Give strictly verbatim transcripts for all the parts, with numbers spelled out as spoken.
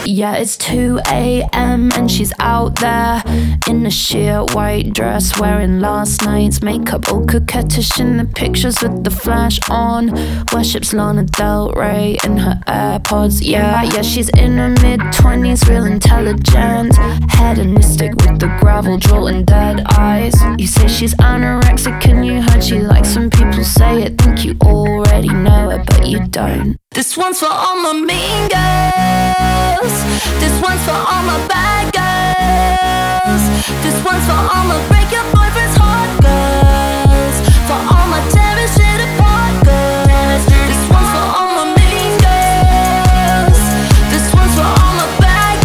Yeah, it's two a m and she's out there in a sheer white dress, wearing last night's makeup, all coquettish in the pictures with the flash on. Worships Lana Del Rey in her AirPods. Yeah, yeah, she's in her mid-twenties, real intelligent, hedonistic with the gravel drawl and dead eyes. You say she's anorexic and you heard she likes when people say it. Think you already know it, but you don't. This one's for all my mean girls. This one's for all my bad girls. This one's for all my break your boyfriend's heart girls. For all my tearing shit apart girls. This one's for all my mean girls. This one's for all my bad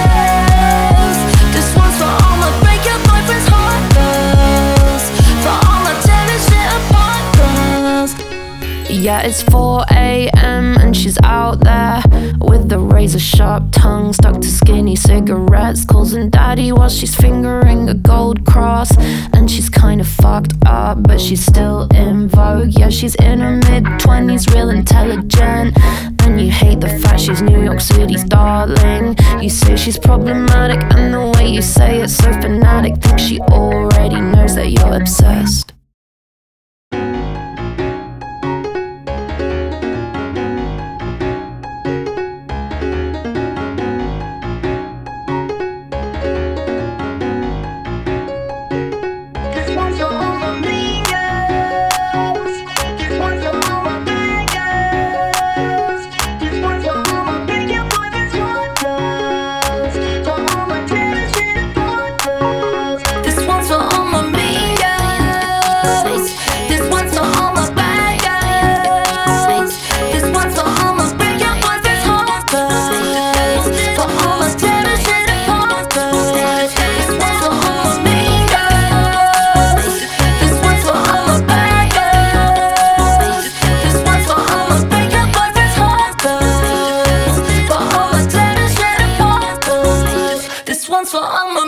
girls. This one's for all my break your boyfriend's heart girls. For all my tearing shit apart girls. Yeah, it's four a m and she's out there with the razor sharp tongue stuck to skinny cigarettes, causing daddy while she's fingering a gold cross. And she's kind of fucked up, but she's still in vogue. Yeah, she's in her mid-twenties, real intelligent, and you hate the fact she's New York City's darling. You say she's problematic, and the way you say it's so fanatic. Think she already knows that you're obsessed. For all my